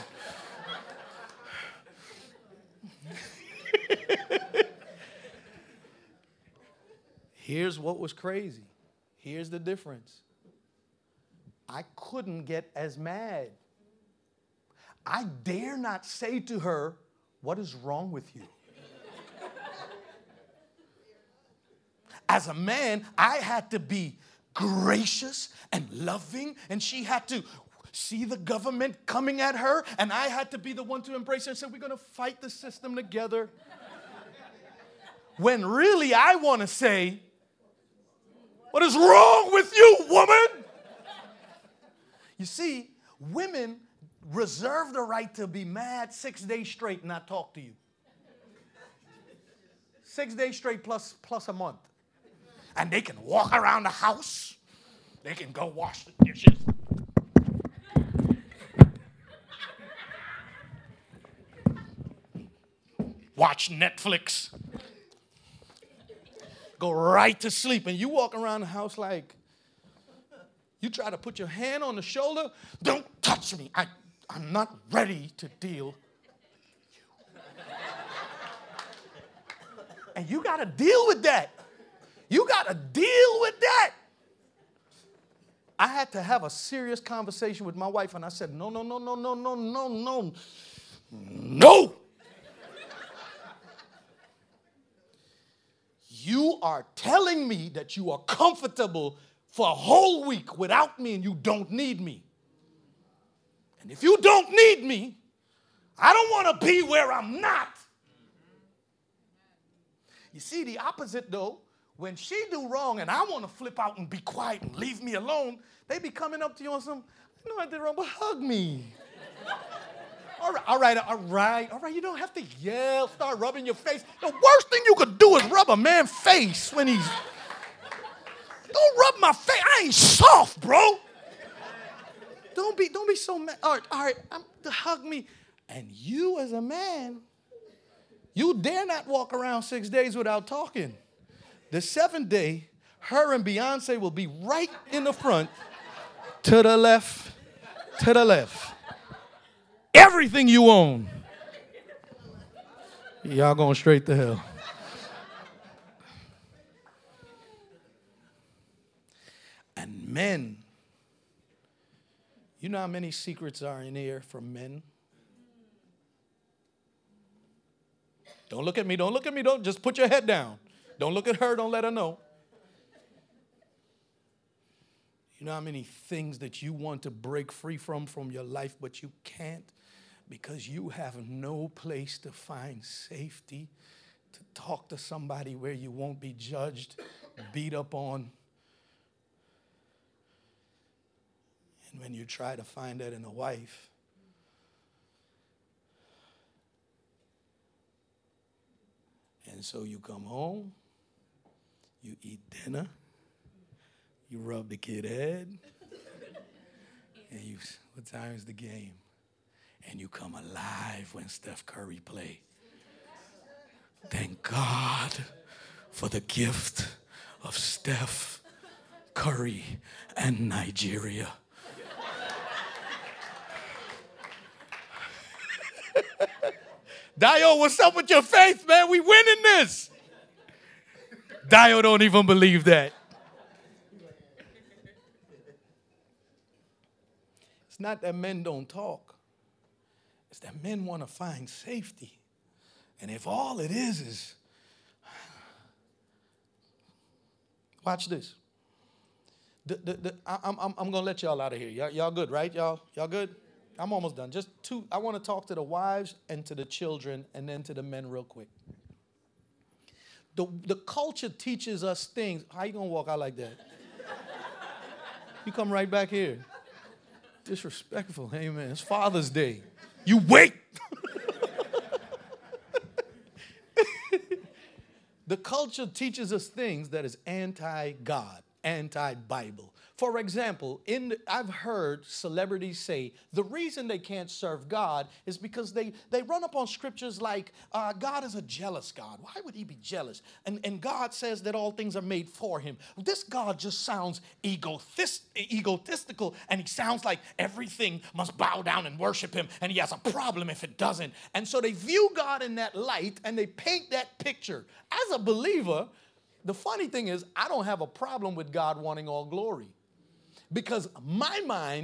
Here's what was crazy. Here's the difference. I couldn't get as mad. I dare not say to her, what is wrong with you? as a man, I had to be gracious and loving, and she had to see the government coming at her, and I had to be the one to embrace her and say, we're going to fight the system together. When really I want to say, what is wrong with you, woman? You see, women reserve the right to be mad 6 days straight and not talk to you. 6 days straight plus a month. And they can walk around the house. They can go wash the dishes. Watch Netflix. Go right to sleep. And you walk around the house like, you try to put your hand on the shoulder. Don't touch me. I'm not ready to deal with you. And you got to deal with that. You got to deal with that. I had to have a serious conversation with my wife, and I said, no. You are telling me that you are comfortable for a whole week without me and you don't need me. And if you don't need me, I don't want to be where I'm not. You see, the opposite, though, when she do wrong and I want to flip out and be quiet and leave me alone, they be coming up to you on some, I know I did wrong, but hug me. All right. You don't have to yell, start rubbing your face. The worst thing you could do is rub a man's face when he's, don't rub my face. I ain't soft, bro. Don't be so mad. All right, hug me. And you as a man, you dare not walk around 6 days without talking. The 7th day, her and Beyonce will be right in the front, to the left. Everything you own. Y'all going straight to hell. And men, you know how many secrets are in here from men? Don't look at me. Don't just put your head down. Don't look at her. Don't let her know. You know how many things that you want to break free from your life, but you can't because you have no place to find safety, to talk to somebody where you won't be judged, beat up on. And when you try to find that in a wife, and so you come home, you eat dinner, you rub the kid head, and you, what time is the game? And you come alive when Steph Curry play. Thank God for the gift of Steph Curry and Nigeria. Dio, what's up with your faith, man? We winning this. Dio don't even believe that. It's not that men don't talk. It's that men want to find safety. And if all it is watch this. I'm going to let y'all out of here. Y'all good, right? Y'all good? I'm almost done. Just two. I want to talk to the wives and to the children and then to the men real quick. The culture teaches us things. How you going to walk out like that? You come right back here. Disrespectful. Amen. It's Father's Day. You wait. The culture teaches us things that is anti-God, anti-Bible. For example, I've heard celebrities say the reason they can't serve God is because they run up on scriptures like, God is a jealous God. Why would he be jealous? And God says that all things are made for him. This God just sounds egotistical, and he sounds like everything must bow down and worship him, and he has a problem if it doesn't. And so they view God in that light, and they paint that picture. As a believer, the funny thing is, I don't have a problem with God wanting all glory. Because my mind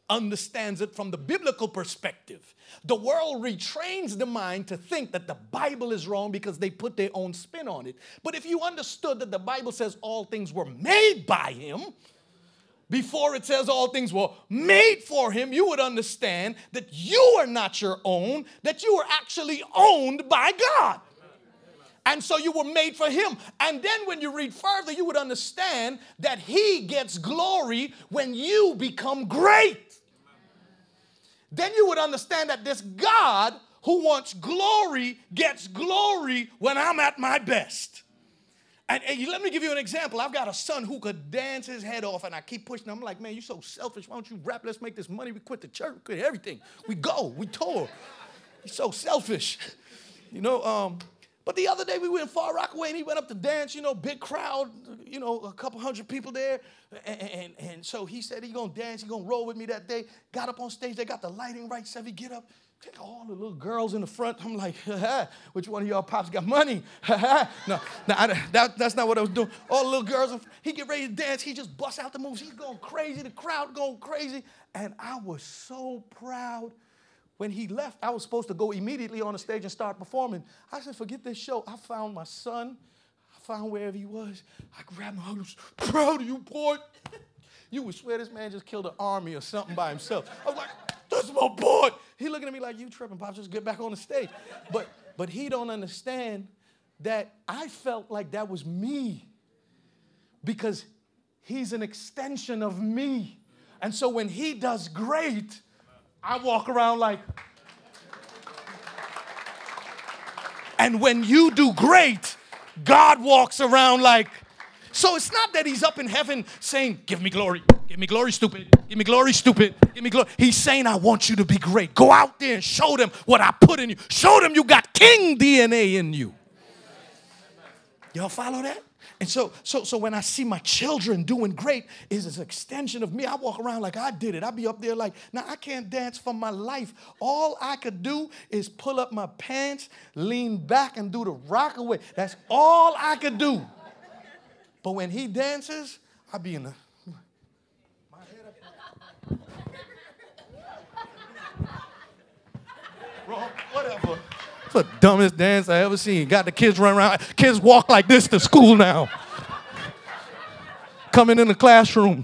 understands it from the biblical perspective. The world retrains the mind to think that the Bible is wrong because they put their own spin on it. But if you understood that the Bible says all things were made by him, before it says all things were made for him, you would understand that you are not your own, that you are actually owned by God. And so you were made for him. And then when you read further, you would understand that he gets glory when you become great. Then you would understand that this God who wants glory gets glory when I'm at my best. And let me give you an example. I've got a son who could dance his head off, and I keep pushing him. I'm like, man, you're so selfish. Why don't you rap? Let's make this money. We quit the church. We quit everything. We go. We tour. He's so selfish. But the other day we went Far Rockaway, and he went up to dance, big crowd, a couple hundred people there. And so he said he's going to dance. He's going to roll with me that day. Got up on stage. They got the lighting right. Said, get up. Take all the little girls in the front. I'm like, which one of y'all pops got money? No, that's not what I was doing. All the little girls, he get ready to dance. He just busts out the moves. He's going crazy. The crowd going crazy. And I was so proud. When he left, I was supposed to go immediately on the stage and start performing. I said, forget this show. I found my son. I found wherever he was. I grabbed him. I was proud of you, boy. You would swear this man just killed an army or something by himself. I was like, that's my boy. He looking at me like, you tripping, Pops, just get back on the stage. But he don't understand that I felt like that was me because he's an extension of me. And so when he does great, I walk around like, and when you do great, God walks around like, so it's not that he's up in heaven saying, give me glory, stupid, give me glory, stupid, give me glory. He's saying, I want you to be great. Go out there and show them what I put in you. Show them you got king DNA in you. Y'all follow that? And so when I see my children doing great, it's an extension of me. I walk around like I did it. I be up there like, now I can't dance for my life. All I could do is pull up my pants, lean back, and do the rockaway. That's all I could do. But when he dances, I be in the, my head up. Wrong, whatever. It's the dumbest dance I ever seen. Got the kids running around. Kids walk like this to school now. Coming in the classroom.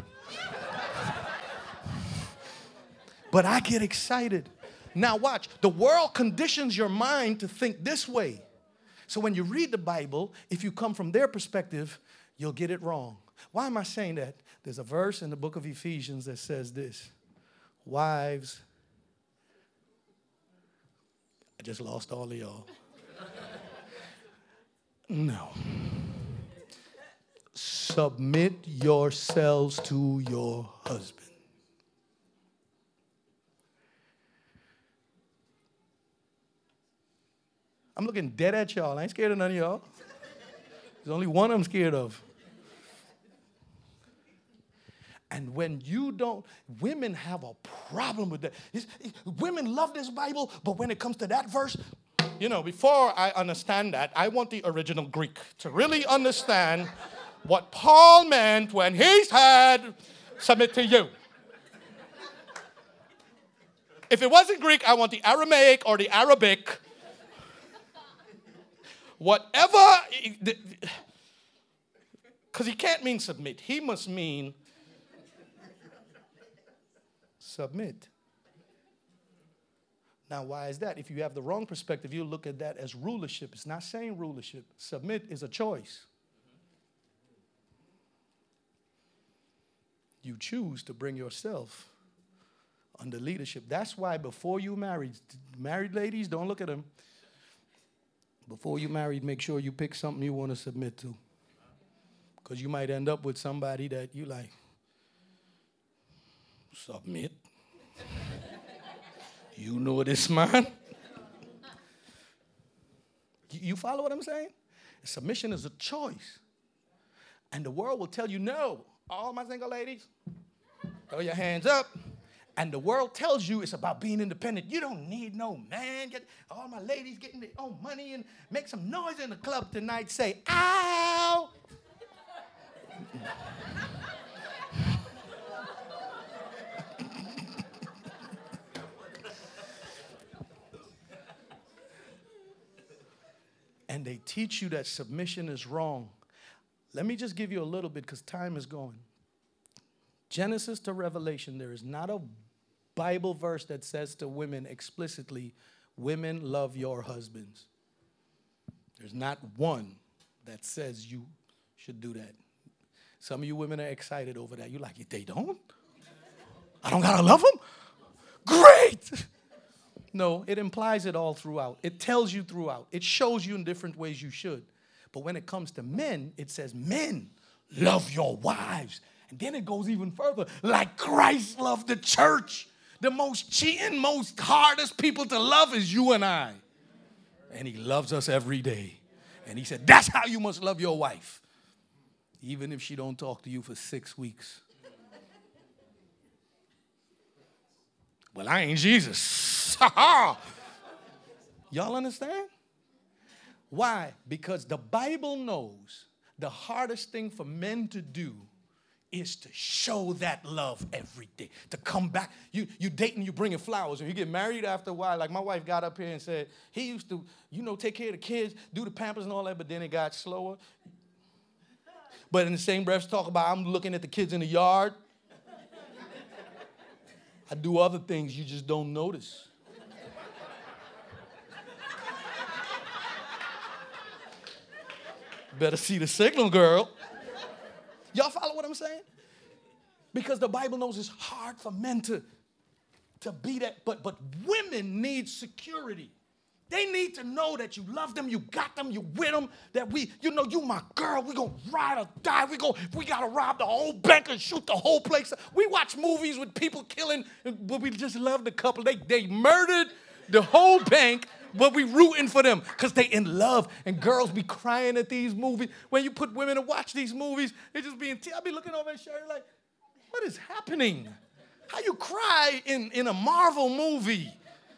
But I get excited. Now watch. The world conditions your mind to think this way. So when you read the Bible, if you come from their perspective, you'll get it wrong. Why am I saying that? There's a verse in the book of Ephesians that says this. Wives, I just lost all of y'all. No. Submit yourselves to your husband. I'm looking dead at y'all. I ain't scared of none of y'all. There's only one I'm scared of. And when you don't, women have a problem with that. Women love this Bible, but when it comes to that verse, before I understand that, I want the original Greek to really understand what Paul meant when he said, submit to you. If it wasn't Greek, I want the Aramaic or the Arabic. Whatever, because he can't mean submit. He must mean submit. Now, why is that? If you have the wrong perspective, you look at that as rulership. It's not saying rulership. Submit is a choice. You choose to bring yourself under leadership. That's why before you married ladies, don't look at them. Before you married, make sure you pick something you want to submit to. Because you might end up with somebody that you like, submit. You know this man. You follow what I'm saying? Submission is a choice. And the world will tell you no. All my single ladies, throw your hands up. And the world tells you it's about being independent. You don't need no man. All my ladies getting their own money and make some noise in the club tonight. Say, ow. and they teach you that submission is wrong. Let me just give you a little bit because time is going. Genesis to Revelation, there is not a Bible verse that says to women explicitly, women, love your husbands. There's not one that says you should do that. Some of you women are excited over that. You're like, they don't? I don't got to love them? Great! No, it implies it all throughout. It tells you throughout. It shows you in different ways you should. But when it comes to men, it says, men, love your wives. And then it goes even further, like Christ loved the church. The most cheating, most hardest people to love is you and I. And he loves us every day. And he said, that's how you must love your wife. Even if she don't talk to you for 6 weeks. Well, I ain't Jesus. Y'all understand? Why? Because the Bible knows the hardest thing for men to do is to show that love every day. To come back. You dating, you bringing flowers. And you get married after a while. Like my wife got up here and said, he used to, take care of the kids, do the pampers and all that, but then it got slower. But in the same breath, talk about I'm looking at the kids in the yard. I do other things you just don't notice. Better see the signal, girl. Y'all follow what I'm saying? Because the Bible knows it's hard for men to be that. But women need security. They need to know that you love them, you got them, you with them, that you my girl, we gonna ride or die, we gotta rob the whole bank and shoot the whole place. We watch movies with people killing, but we just love the couple. They murdered the whole bank, but we rooting for them because they in love. And girls be crying at these movies. When you put women to watch these movies, they just be I be looking over at Sherry like, what is happening? How you cry in a Marvel movie?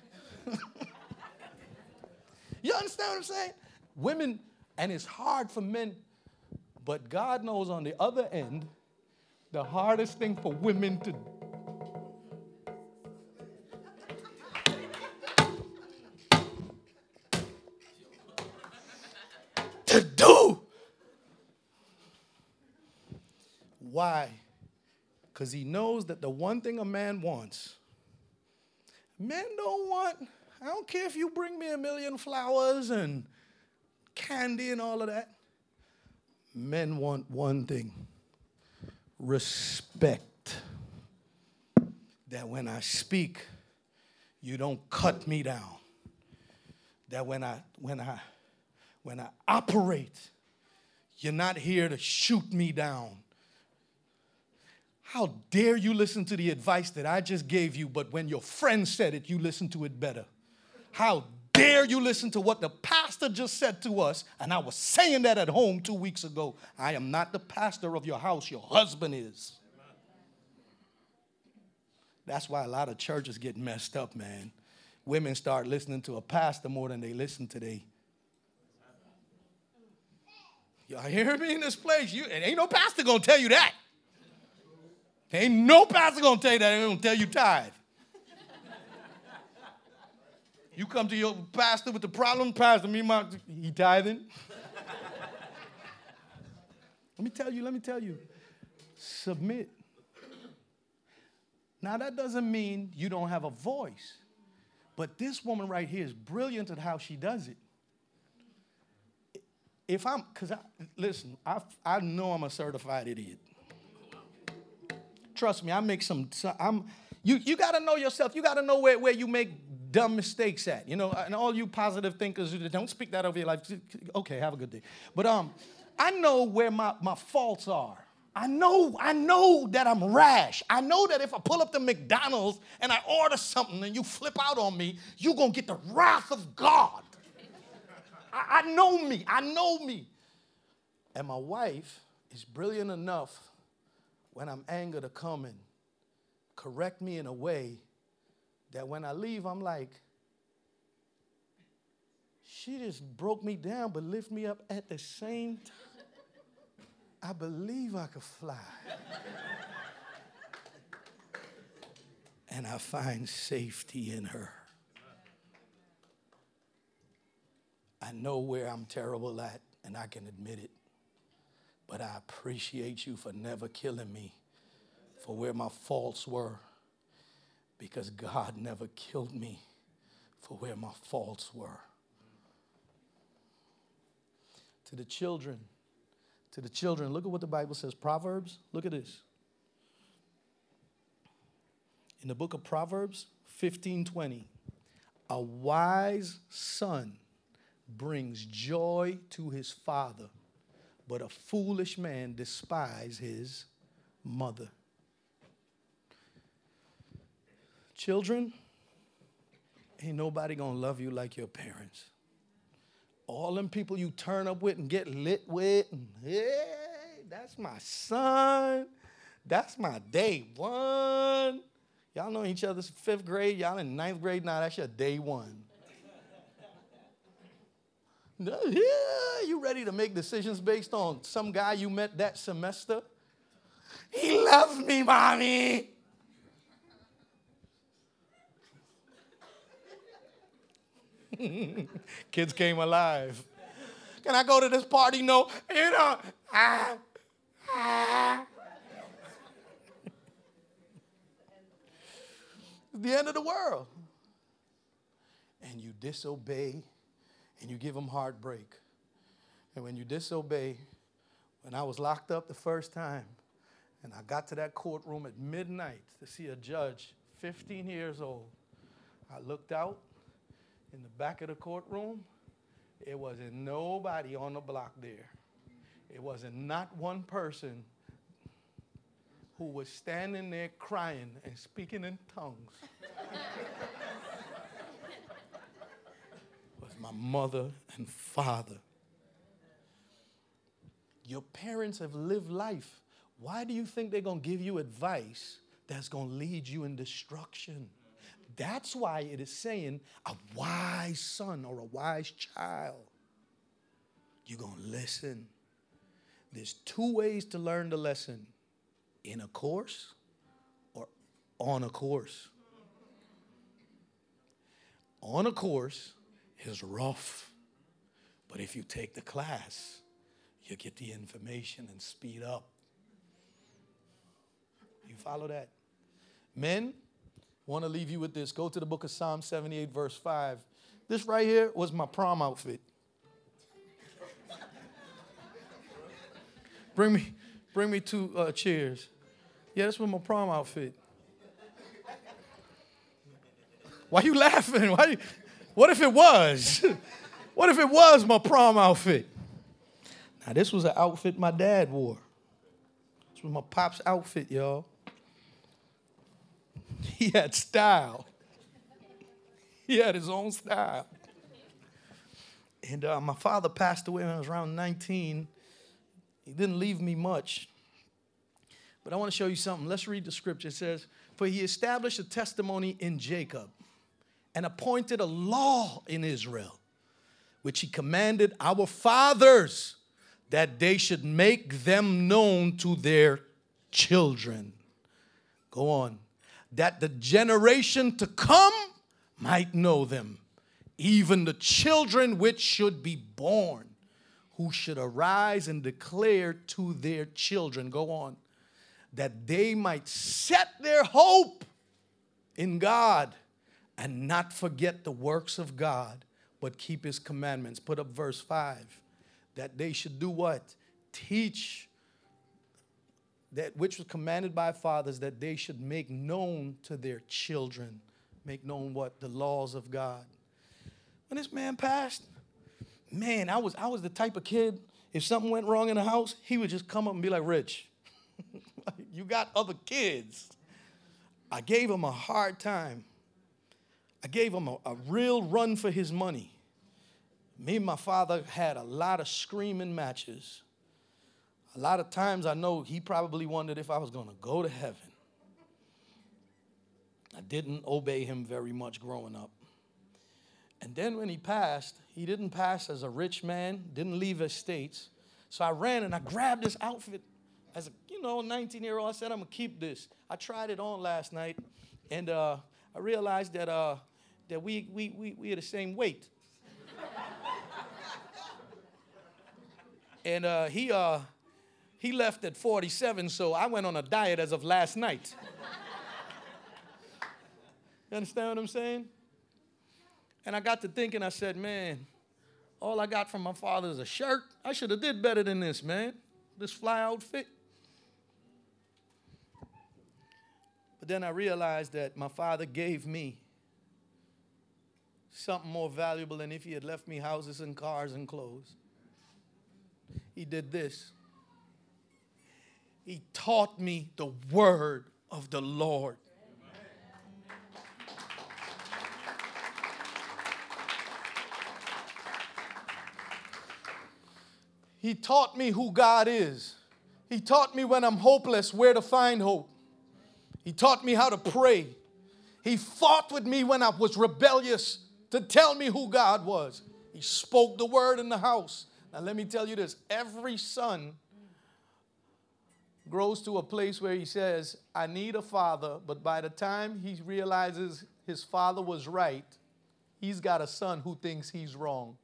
You understand what I'm saying? Women, and it's hard for men, but God knows on the other end, the hardest thing for women to do. Why? Because he knows that the one thing a man wants, men don't want. I don't care if you bring me 1,000,000 flowers and candy and all of that. Men want one thing, respect. That when I speak, you don't cut me down. That when I operate, you're not here to shoot me down. How dare you listen to the advice that I just gave you, but when your friend said it, you listen to it better. How dare you listen to what the pastor just said to us? And I was saying that at home 2 weeks ago. I am not the pastor of your house. Your husband is. That's why a lot of churches get messed up, man. Women start listening to a pastor more than they listen to they. Y'all hear me in this place? Ain't no pastor going to tell you that. Ain't no pastor going to tell you that. They're going to tell you tithe. You come to your pastor with the problem, pastor, he tithing. Let me tell you. Submit. Now, that doesn't mean you don't have a voice. But this woman right here is brilliant at how she does it. Listen, I know I'm a certified idiot. Trust me, I make you got to know yourself. You got to know where you make dumb mistakes at. And all you positive thinkers, don't speak that over your life. Okay, have a good day. But I know where my faults are. I know that I'm rash. I know that if I pull up to McDonald's and I order something and you flip out on me, you're going to get the wrath of God. I know me. I know me. And my wife is brilliant enough when I'm angry to come and correct me in a way that when I leave, I'm like, she just broke me down but lift me up at the same time. I believe I could fly. And I find safety in her. I know where I'm terrible at, and I can admit it. But I appreciate you for never killing me for where my faults were, because God never killed me for where my faults were. To the children, look at what the Bible says. Proverbs, look at this. In the book of Proverbs 15:20, a wise son brings joy to his father, but a foolish man despises his mother. Children, ain't nobody gonna love you like your parents. All them people you turn up with and get lit with, and, hey, that's my son. That's my day one. Y'all know each other's 5th grade. Y'all in 9th grade now. That's your day one. Yeah, you ready to make decisions based on some guy you met that semester? He loves me, mommy. Kids came alive. Can I go to this party? No. You know. It's the end of the world. And you disobey, and you give them heartbreak. And when you disobey, when I was locked up the first time, and I got to that courtroom at midnight to see a judge, 15 years old, I looked out. In the back of the courtroom, it wasn't nobody on the block there. It wasn't not one person who was standing there crying and speaking in tongues. It was my mother and father. Your parents have lived life. Why do you think they're going to give you advice that's going to lead you in destruction? That's why it is saying a wise son or a wise child. You're going to listen. There's 2 ways to learn the lesson: in a course or on a course. On a course is rough, but if you take the class, you get the information and speed up. You follow that? Men, want to leave you with this. Go to the book of Psalm 78, verse 5. This right here was my prom outfit. Bring me 2 chairs. Yeah, this was my prom outfit. Why you laughing? What if it was? What if it was my prom outfit? Now, this was an outfit my dad wore. This was my pop's outfit, y'all. He had style. He had his own style. And my father passed away when I was around 19. He didn't leave me much. But I want to show you something. Let's read the scripture. It says, "For he established a testimony in Jacob and appointed a law in Israel, which he commanded our fathers, that they should make them known to their children." Go on. "That the generation to come might know them, even the children which should be born, who should arise and declare to their children," go on, "that they might set their hope in God and not forget the works of God, but keep his commandments." Put up verse 5. That they should do what? Teach that which was commanded by fathers, that they should make known to their children. Make known what? The laws of God. When this man passed, man, I was the type of kid, if something went wrong in the house, he would just come up and be like, "Rich, you got other kids." I gave him a hard time. I gave him a real run for his money. Me and my father had a lot of screaming matches. A lot of times I know he probably wondered if I was going to go to heaven. I didn't obey him very much growing up. And then when he passed, he didn't pass as a rich man, didn't leave estates. So I ran and I grabbed this outfit as a 19-year-old. I said, "I'm going to keep this." I tried it on last night, and I realized that we are the same weight. And he left at 47, so I went on a diet as of last night. You understand what I'm saying? And I got to thinking, I said, man, all I got from my father is a shirt. I should have did better than this, man. This fly outfit. But then I realized that my father gave me something more valuable than if he had left me houses and cars and clothes. He did this. He taught me the word of the Lord. He taught me who God is. He taught me when I'm hopeless where to find hope. He taught me how to pray. He fought with me when I was rebellious to tell me who God was. He spoke the word in the house. Now let me tell you this. Every son grows to a place where he says, I need a father, but by the time he realizes his father was right, he's got a son who thinks he's wrong.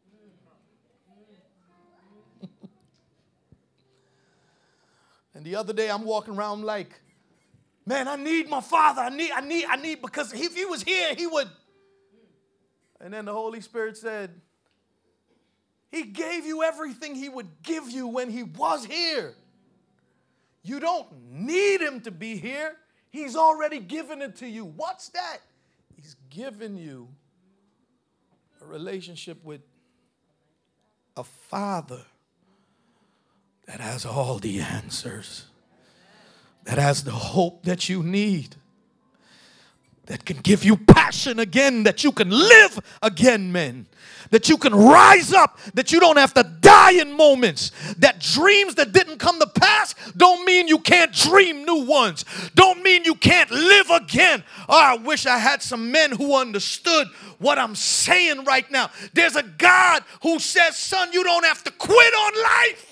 And the other day I'm walking around like, man, I need my father. I need, because if he was here, he would. And then the Holy Spirit said, he gave you everything he would give you when he was here. You don't need him to be here. He's already given it to you. What's that? He's given you a relationship with a father that has all the answers, that has the hope that you need, that can give you passion again, that you can live again, men, that you can rise up, that you don't have to die in moments, that dreams that didn't come to pass don't mean you can't dream new ones, don't mean you can't live again. Oh, I wish I had some men who understood what I'm saying right now. There's a God who says, son, you don't have to quit on life.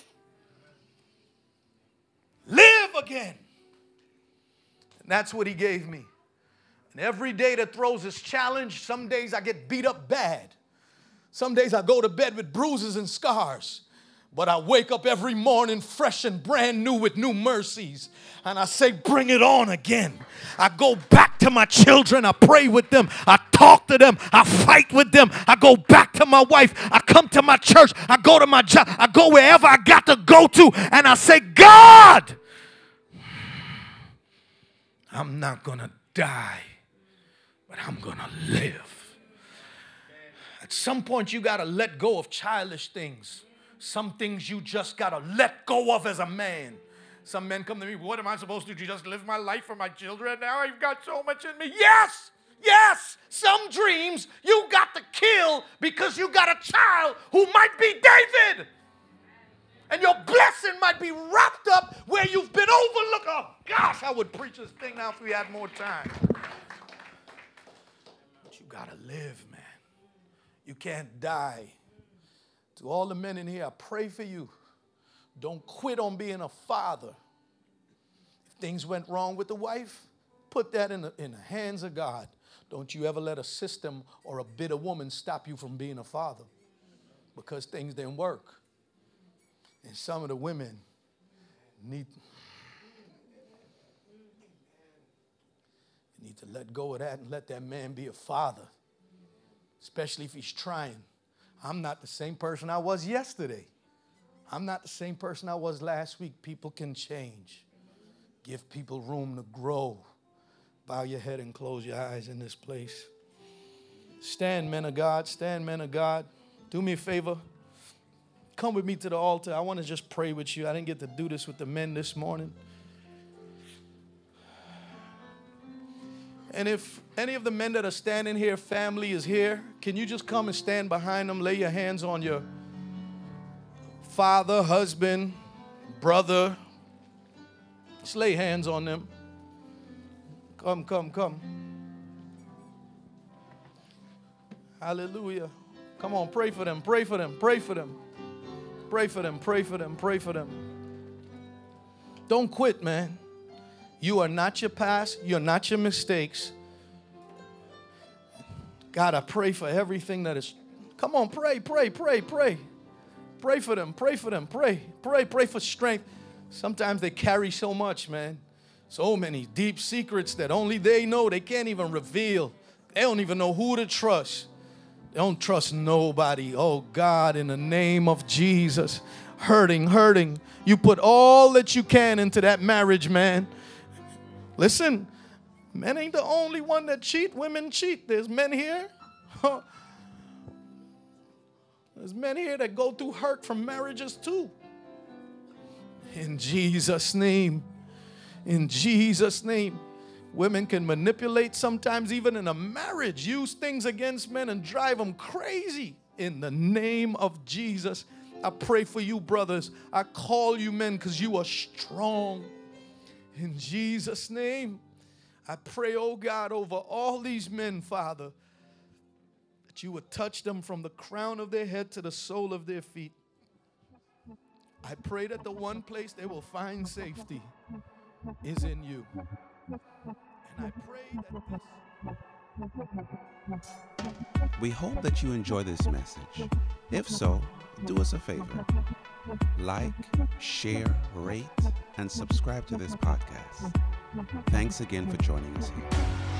Live again. And that's what he gave me. And every day that throws his challenge, some days I get beat up bad. Some days I go to bed with bruises and scars. But I wake up every morning fresh and brand new with new mercies. And I say, bring it on again. I go back to my children. I pray with them. I talk to them. I fight with them. I go back to my wife. I come to my church. I go to my job. I go wherever I got to go to. And I say, God, I'm not going to die, but I'm going to live. At some point, you got to let go of childish things. Some things you just got to let go of as a man. Some men come to me, what am I supposed to do? Just live my life for my children? Now I've got so much in me. Yes, yes. Some dreams you got to kill because you got a child who might be David. And your blessing might be wrapped up where you've been overlooked. Oh, gosh, I would preach this thing now if we had more time. But you got to live, man. You can't die. To all the men in here, I pray for you. Don't quit on being a father. If things went wrong with the wife, put that in the hands of God. Don't you ever let a system or a bitter woman stop you from being a father because things didn't work. And some of the women need to let go of that and let that man be a father, especially if he's trying. I'm not the same person I was yesterday. I'm not the same person I was last week. People can change. Give people room to grow. Bow your head and close your eyes in this place. Stand, men of God. Stand, men of God. Do me a favor. Come with me to the altar. I want to just pray with you. I didn't get to do this with the men this morning. And if any of the men that are standing here, family is here, can you just come and stand behind them? Lay your hands on your father, husband, brother. Just lay hands on them. Come, come, come. Hallelujah. Come on, pray for them, pray for them, pray for them. Pray for them, pray for them, pray for them. Don't quit, man. You are not your past. You're not your mistakes. God, I pray for everything that is. Come on, pray, pray, pray, pray. Pray for them. Pray for them. Pray for strength. Sometimes they carry so much, man. So many deep secrets that only they know. They can't even reveal. They don't even know who to trust. They don't trust nobody. Oh, God, in the name of Jesus. Hurting. You put all that you can into that marriage, man. Listen, men ain't the only one that cheat. Women cheat. There's men here. There's men here that go through hurt from marriages too. In Jesus' name. In Jesus' name. Women can manipulate sometimes even in a marriage, use things against men and drive them crazy. In the name of Jesus, I pray for you, brothers. I call you men because you are strong. In Jesus' name, I pray, oh God, over all these men, Father, that you would touch them from the crown of their head to the sole of their feet. I pray that the one place they will find safety is in you. And I pray that We hope that you enjoy this message. If so, do us a favor. Like, share, rate, and subscribe to this podcast. Thanks again for joining us here.